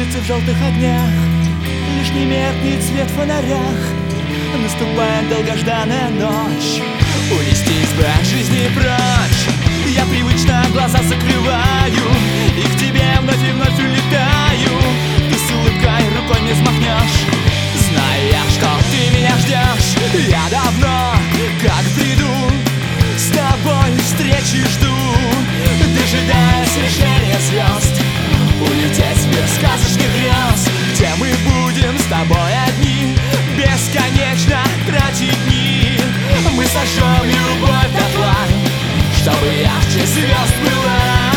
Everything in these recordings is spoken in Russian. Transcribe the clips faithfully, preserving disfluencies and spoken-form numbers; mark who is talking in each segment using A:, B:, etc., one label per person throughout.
A: улицы в желтых огнях, лишь не меркнет свет в фонарях. Наступает долгожданная ночь, унестись бы от жизни прочь. Я привычно глаза закрываю и к тебе вновь и вновь улетаю. Ты с улыбкой рукой не взмахнешь, зная, что ты меня ждешь. Я давно, как приду, с тобой встречи жду, дожидаясь решения звезд, улететь в мир сказочных грез, где мы будем с тобой одни, бесконечно тратить дни. Мы сожжем любовь дотла, чтобы ярче звезд была.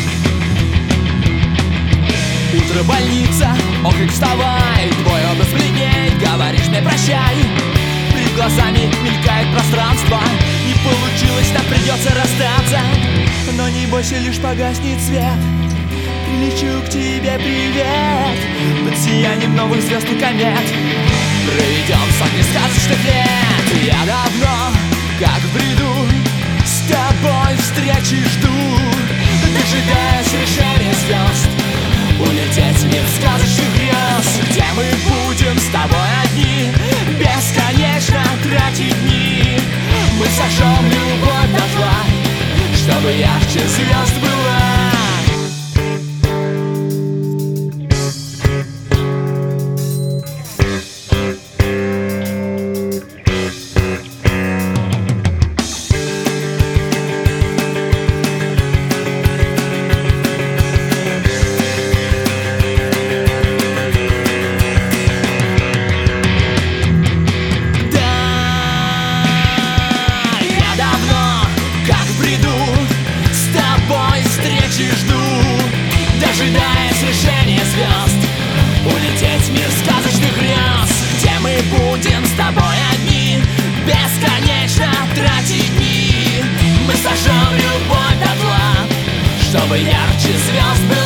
A: Утро, больница, окрик вставай, твой образ бледнеет, говоришь мне прощай. Перед глазами мелькает пространство, не получилось, нам придется расстаться. Но не бойся, лишь погаснет свет, прилечу к тебе, привет. Под сиянием новых звезд и комет проведем сотни сказочных лет. Я давно, как в бреду, с тобой встречи жду, дожидаясь решения звезд, улететь в мир сказочных грез, где мы будем с тобой одни, бесконечно тратить дни. Мы сожжем любовь дотла, чтобы ярче звезд была. Дожидаясь решения звезд, улететь в мир сказочных грез, где мы будем с тобой одни, бесконечно тратить дни. Мы сожжем любовь дотла, чтобы ярче звезд было.